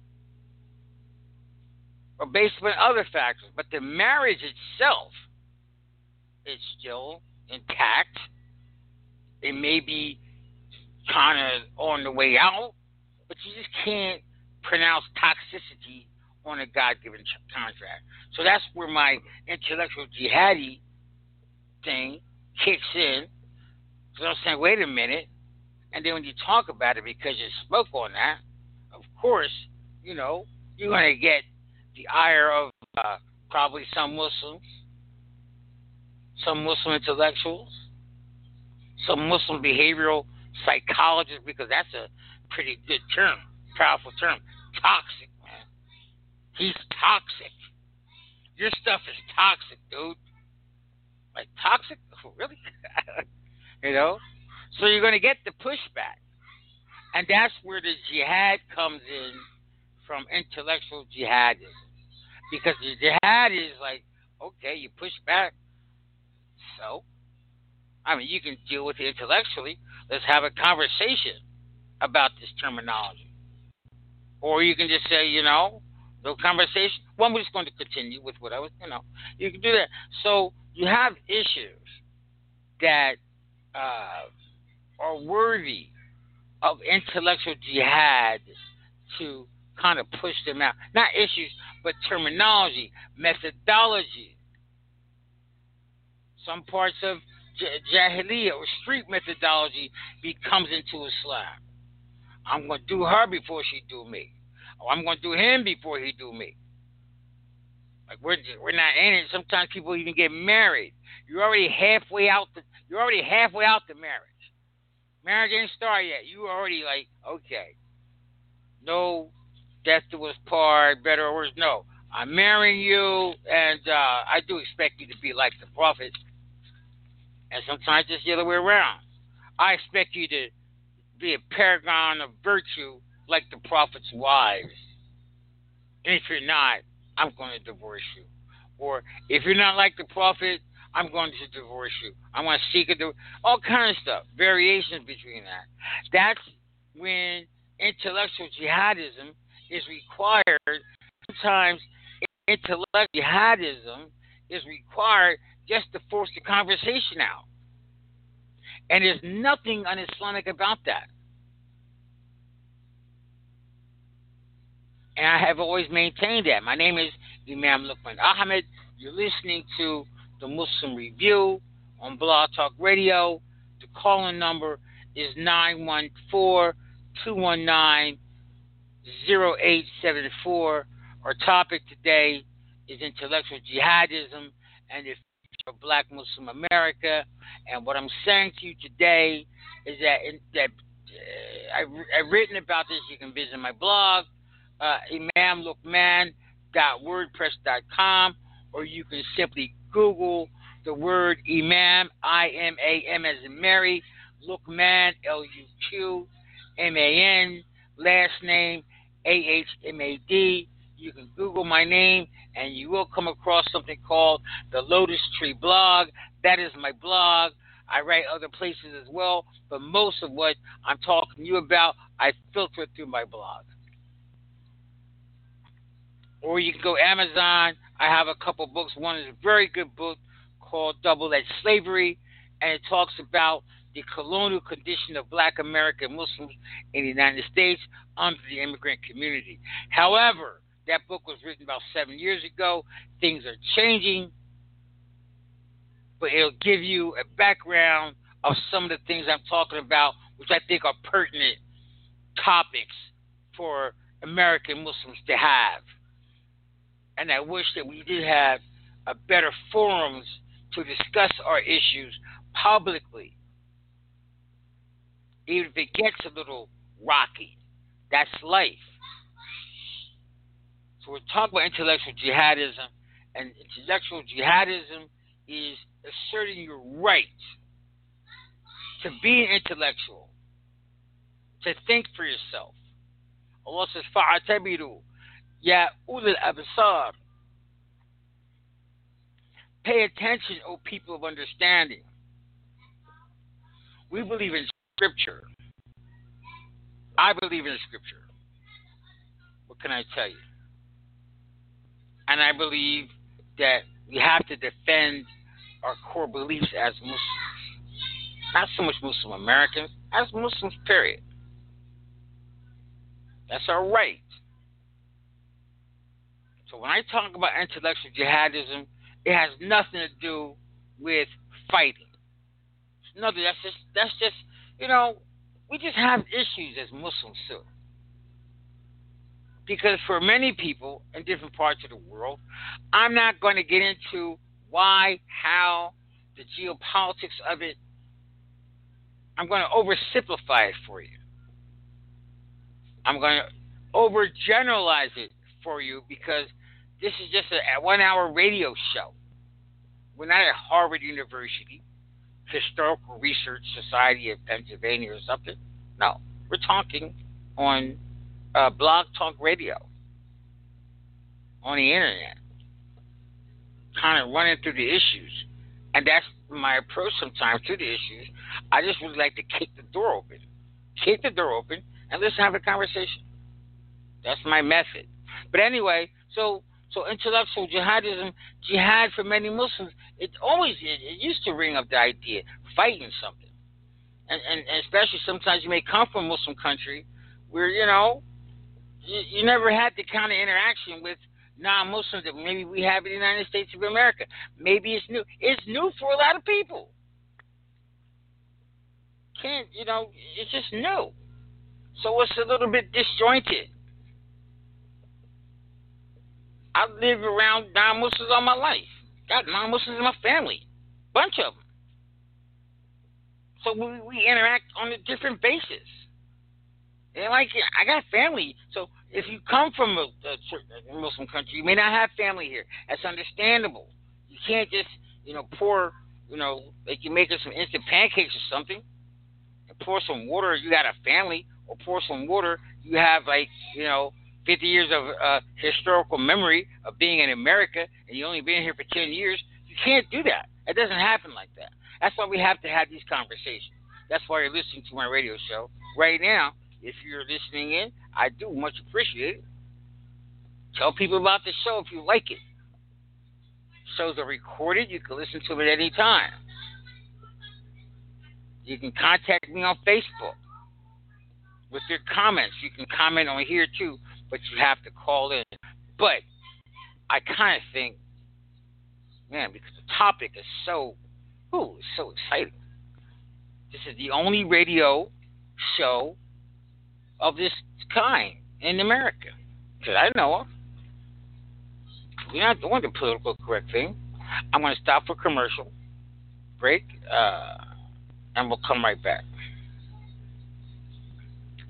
or based upon other factors. But the marriage itself is still intact. It may be kind of on the way out, but you just can't pronounce toxicity on a God-given contract. So that's where my intellectual jihadi thing kicks in. So I'm saying, wait a minute. And then when you talk about it, because you spoke on that, of course, you know, you're going to get the ire of uh, probably some Muslims, some Muslim intellectuals, some Muslim behavioral psychologists, because that's a pretty good term, powerful term. Toxic, man. He's toxic. Your stuff is toxic, dude. Like, toxic? Really? You know? So you're going to get the pushback. And that's where the jihad comes in from intellectual jihadism. Because the jihad is like, okay, you push back. So, I mean, you can deal with it intellectually. Let's have a conversation about this terminology. Or you can just say, you know, no conversation. Well, we're just going to continue with what I was, you know. You can do that. So you have issues that uh, are worthy of intellectual jihad to kind of push them out. Not issues, but terminology, methodology. Some parts of Jahiliyyah or street methodology becomes into Islam. I'm going to do her before she do me. Or I'm going to do him before he do me. Like, we're we're not in it. Sometimes people even get married. You're already halfway out the you're already halfway out the marriage. Marriage ain't started yet. You already like, okay. No death to us part, better or worse. No. I'm marrying you, and uh, I do expect you to be like the Prophet. And sometimes it's the other way around. I expect you to be a paragon of virtue like the Prophet's wives. And if you're not, I'm going to divorce you. Or if you're not like the Prophet, I'm going to divorce you. I'm going to seek a divorce. All kinds of stuff. Variations between that. That's when intellectual jihadism is required. Sometimes intellectual jihadism is required just to force the conversation out. And there's nothing un-Islamic about that. And I have always maintained that. My name is Imam Luqman Ahmed. You're listening to the Muslim Review on Blog Talk Radio. The call-in number is nine one four, two one nine, zero eight seven four. Our topic today is intellectual jihadism and the future of Black Muslim America. And what I'm saying to you today is that, in, that I've, I've written about this. You can visit my blog, uh, imam luqman dot wordpress dot com, or you can simply Google the word Imam, I M A M as in Mary, Luqman, L U Q M A N, last name A H M A D. You can Google my name, and you will come across something called the Lotus Tree Blog. That is my blog. I write other places as well, but most of what I'm talking to you about, I filter through my blog. Or you can go Amazon. I have a couple books. One is a very good book called Double-Edged Slavery, and it talks about the colonial condition of black American Muslims in the United States under the immigrant community. However, that book was written about seven years ago. Things are changing, but it'll give you a background of some of the things I'm talking about, which I think are pertinent topics for American Muslims to have. And I wish that we did have a better forums to discuss our issues publicly. Even if it gets a little rocky. That's life. So we're talking about intellectual jihadism, and intellectual jihadism is asserting your right to be an intellectual, to think for yourself. Allah says, فَاعْتَبِرُوا يَا أُولِي الْأَبْصَارِ. Pay attention, O people of understanding. We believe in Scripture. I believe in Scripture. What can I tell you? And I believe that we have to defend our core beliefs as Muslims. Not so much Muslim Americans, as Muslims, period. That's our right. So when I talk about intellectual jihadism, it has nothing to do with fighting. Nothing. That's just, that's just, you know, we just have issues as Muslims too. Because for many people in different parts of the world, I'm not going to get into why, how, the geopolitics of it. I'm going to oversimplify it for you. I'm going to overgeneralize it for you because this is just a one-hour radio show. We're not at Harvard University, Historical Research Society of Pennsylvania or something. No, we're talking on uh, Blog Talk Radio, on the internet, kind of running through the issues. And that's my approach sometimes to the issues. I just would like to kick the door open. Kick the door open and let's have a conversation. That's my method. But anyway, so so intellectual jihadism, jihad for many Muslims, it always, it, it used to ring up the idea, fighting something. And, and, and especially sometimes you may come from a Muslim country where, you know, you, you never had the kind of interaction with non-Muslims that maybe we have in the United States of America. Maybe it's new. It's new for a lot of people. Can't, you know, it's just new. So it's a little bit disjointed. I live around non-Muslims all my life. Got non-Muslims in my family. Bunch of them. So we, we interact on a different basis. And like, I got family. So if you come from a, a Muslim country, you may not have family here. That's understandable. You can't just, you know, pour, you know, like you make us some instant pancakes or something, and pour some water, you got a family, or pour some water, you have like, you know, fifty years of uh, historical memory of being in America, and you only been here for ten years. You can't do that. It doesn't happen like that. That's why we have to have these conversations. That's why you're listening to my radio show right now. If you're listening in, I do much appreciate it. Tell people about the show if you like it. Shows are recorded. You can listen to it at any time. You can contact me on Facebook with your comments. You can comment on here too, but you have to call in. But I kind of think, man, because the topic is so, ooh, it's so exciting. This is the only radio show of this kind in America that I know of. We're not doing the political correct thing. I'm going to stop for commercial break, uh, and we'll come right back.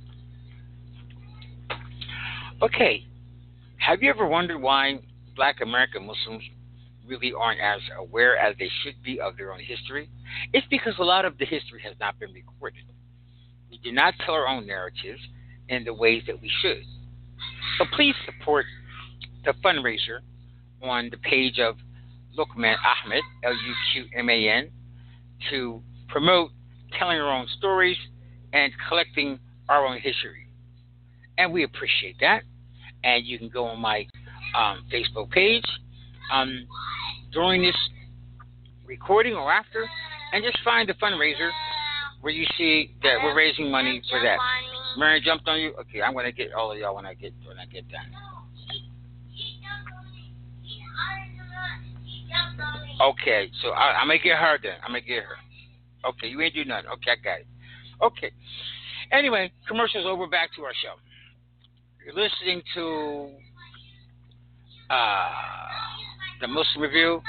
Okay, have you ever wondered why black American Muslims really aren't as aware as they should be of their own history? It's because a lot of the history has not been recorded. We do not tell our own narratives in the ways that we should. So please support the fundraiser on the page of Luqman Ahmed, L U Q M A N, to promote telling our own stories and collecting our own history. And we appreciate that. And you can go on my um, Facebook page um, during this recording or after, and just find the fundraiser where you see that we're raising money for that. Mary jumped on you. Okay, I'm gonna get all of y'all when I get when I get done. Okay, so I, I'm gonna get her then. I'm gonna get her. Okay, you ain't do nothing. Okay, I got it. Okay. Anyway, commercials over. Back to our show. You're listening to uh, the Muslim Review,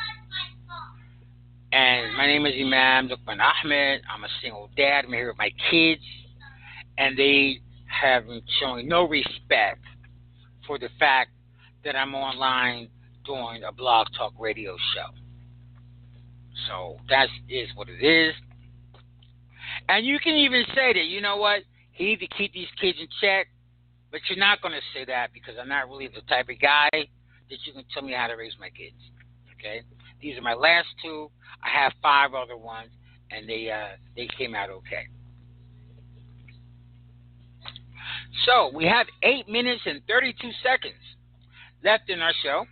and my name is Imam Luqman Ahmed. I'm a single dad. I'm here with my kids, and they have been showing no respect for the fact that I'm online doing a blog talk radio show. So that is what it is. And you can even say that, you know what, he needs to keep these kids in check, but you're not going to say that because I'm not really the type of guy that you can tell me how to raise my kids. Okay? These are my last two. I have five other ones, and they uh, they came out okay. So we have eight minutes and thirty-two seconds left in our show.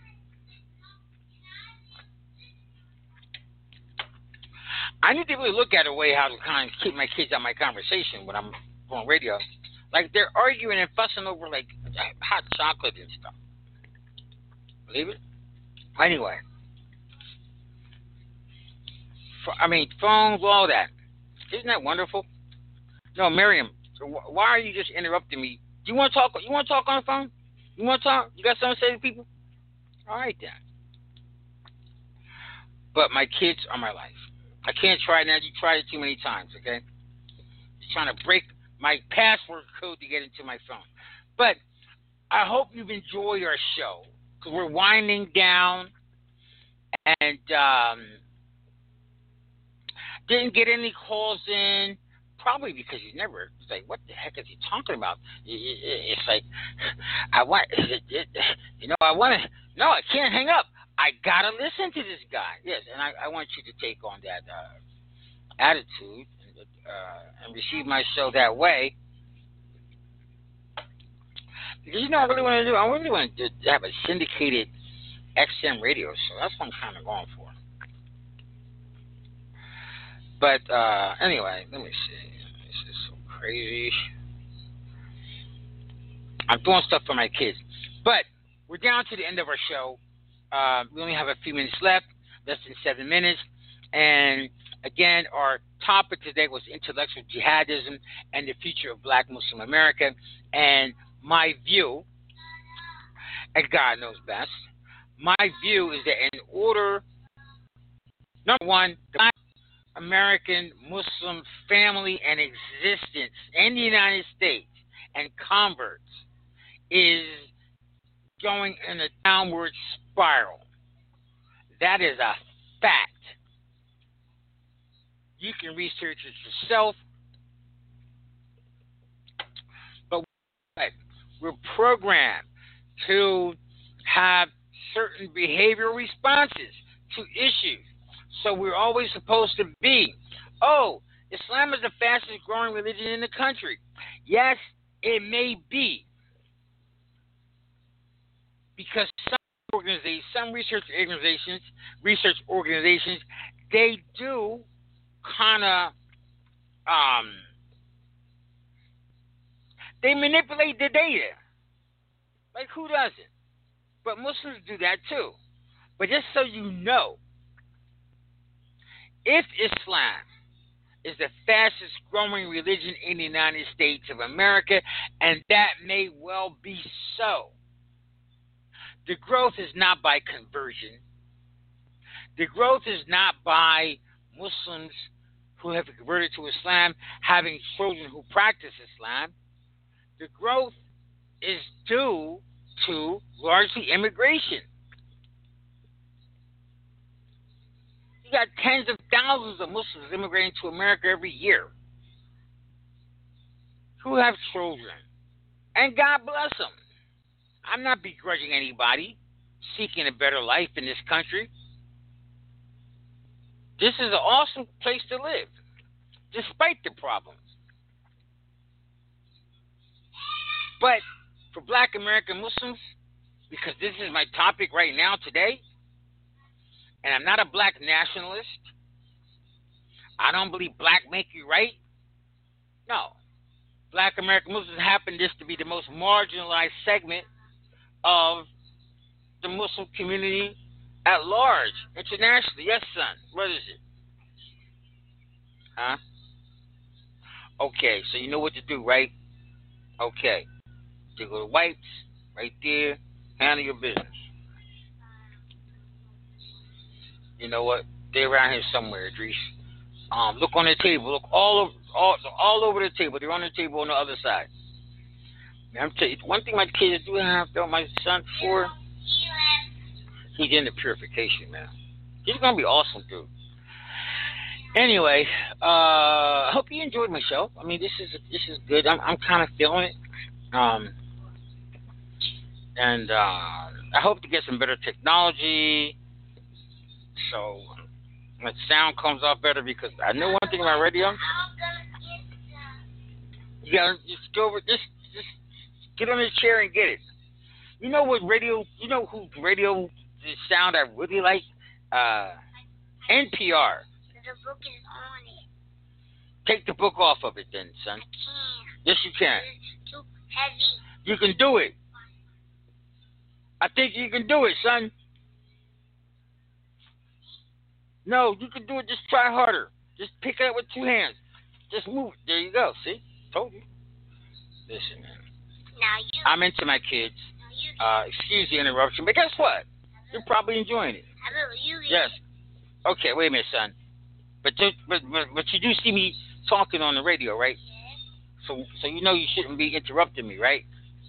I need to really look at a way how to kind of keep my kids out of my conversation when I'm on radio. Like they're arguing and fussing over like hot chocolate and stuff. Believe it? Anyway. I mean, phones, all that. Isn't that wonderful? No, Miriam, why are you just interrupting me? Do you want to talk? You want to talk on the phone? You want to talk? You got something to say to people? All right, then. But my kids are my life. I can't try it now. You tried it too many times, okay? You're trying to break my password code to get into my phone. But I hope you've enjoyed our show because we're winding down and um, didn't get any calls in. Probably because you never. It's like, what the heck is he talking about? It's like, I want, you know, I want to. No, I can't hang up. I gotta listen to this guy. Yes, and I, I want you to take on that uh, attitude uh, and receive my show that way. Because you know, what I really want to do. I really want to have a syndicated X M radio show. That's what I'm kind of going for. But uh, anyway, let me see. This is so crazy. I'm doing stuff for my kids. But we're down to the end of our show. Uh, we only have a few minutes left, less than seven minutes. And again, our topic today was intellectual jihadism and the future of black Muslim America. And my view, and God knows best, my view is that in order, number one, the black American Muslim family and existence in the United States and converts is going in a downward spiral. That is a fact. You can research it yourself. But we're programmed to have certain behavioral responses to issues. So we're always supposed to be, oh, Islam is the fastest growing religion in the country. Yes, it may be. Because some organizations, some research organizations, research organizations, they do kind of, um, they manipulate the data. Like who doesn't? But Muslims do that too. But just so you know, if Islam is the fastest growing religion in the United States of America, and that may well be so, the growth is not by conversion. The growth is not by Muslims who have converted to Islam having children who practice Islam. The growth is due to largely immigration. You got tens of thousands of Muslims immigrating to America every year who have children. And God bless them. I'm not begrudging anybody seeking a better life in this country. This is an awesome place to live, despite the problems. But for Black American Muslims, because this is my topic right now today, and I'm not a black nationalist, I don't believe black make you right. No. Black American Muslims happen this to be the most marginalized segment of the Muslim community at large, internationally. Yes, son. What is it? Huh? Okay, so you know what to do, right? Okay. You go to whites, right there, handle your business. You know what? They're around here somewhere, Idris. Um, look on the table. Look all over, all, all over the table. They're on the table on the other side. I'm telling you, one thing my kids do have, though, my son for, he's into purification, man. He's gonna be awesome, dude. Anyway, uh, I hope you enjoyed my show. I mean, this is this is good. I'm I'm kind of feeling it. Um, and uh, I hope to get some better technology, so my sound comes off better. Because I know one thing about radio. You gotta just go over, just just get on the chair and get it. You know what radio? You know who radio the sound I really like? Uh, N P R.
The book is on it.
Take the book off of it, then, son.
I can't.
Yes, you can.
It's too heavy.
You can do it. I think you can do it, son. No, you can do it. Just try harder. Just pick it up with two hands. Just move it. There you go. See? Told you. Listen, man.
Now you.
I'm into my kids.
Now you.
Uh, excuse the interruption, but guess what? You're probably enjoying it.
I will. You.
Yes. Okay, wait a minute, son. But, but but but you do see me talking on the radio, right?
Yes.
So so you know you shouldn't be interrupting me, right?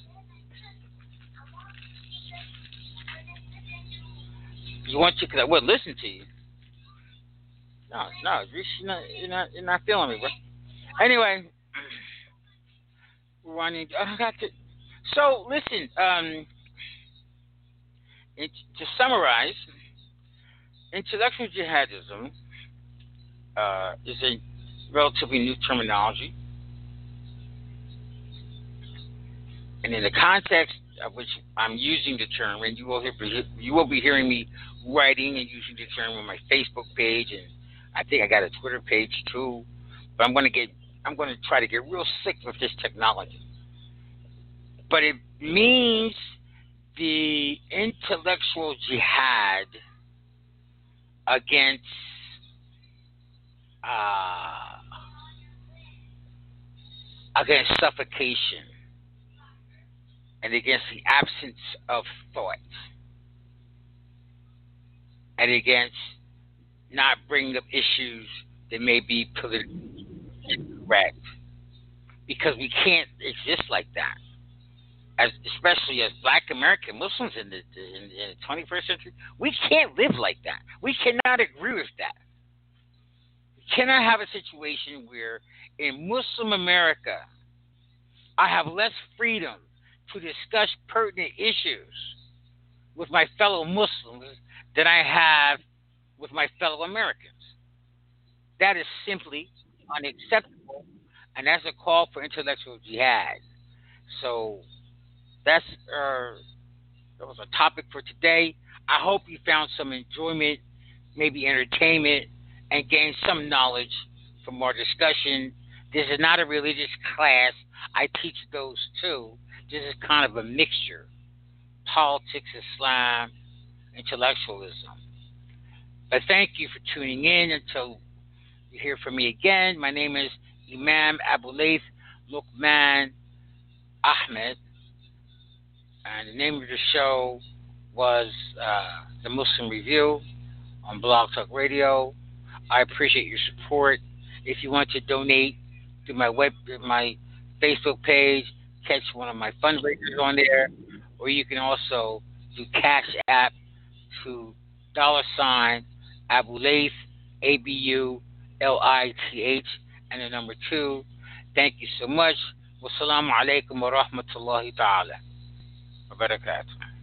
You want to? Cause I would listen to you. No, no, you're not you're not you're not feeling me, bro. Anyway, we're running. I got to. So listen. Um, it, to summarize, intellectual jihadism. Uh, is a relatively new terminology, and in the context of which I'm using the term, and you will hear, you will be hearing me writing and using the term on my Facebook page, and I think I got a Twitter page too. But I'm going to get, I'm going to try to get real sick with this technology. But it means the intellectual jihad against Uh, against suffocation and against the absence of thought and against not bringing up issues that may be politically incorrect, because we can't exist like that, as especially as Black American Muslims in the, in, in the twenty-first century. We can't live like that. We cannot agree with that. Cannot have a situation where in Muslim America I have less freedom to discuss pertinent issues with my fellow Muslims than I have with my fellow Americans. That is simply unacceptable, and that's a call for intellectual jihad. So that's uh, that was a topic for today. I hope you found some enjoyment, maybe entertainment, and gain some knowledge from our discussion. This is not a religious class. I teach those too. This is kind of a mixture. Politics, Islam, intellectualism. But thank you for tuning in. Until you hear from me again, my name is Imam Abulaith Luqman Ahmed. And the name of the show was uh, The Muslim Review on Blog Talk Radio. I appreciate your support. If you want to donate through my web, my Facebook page, catch one of my fundraisers on there, or you can also do Cash App to dollar sign Abu Laith, A B U L I T H, and the number two. Thank you so much. Wassalamu alaikum wa rahmatullahi ta'ala wa barakatuh.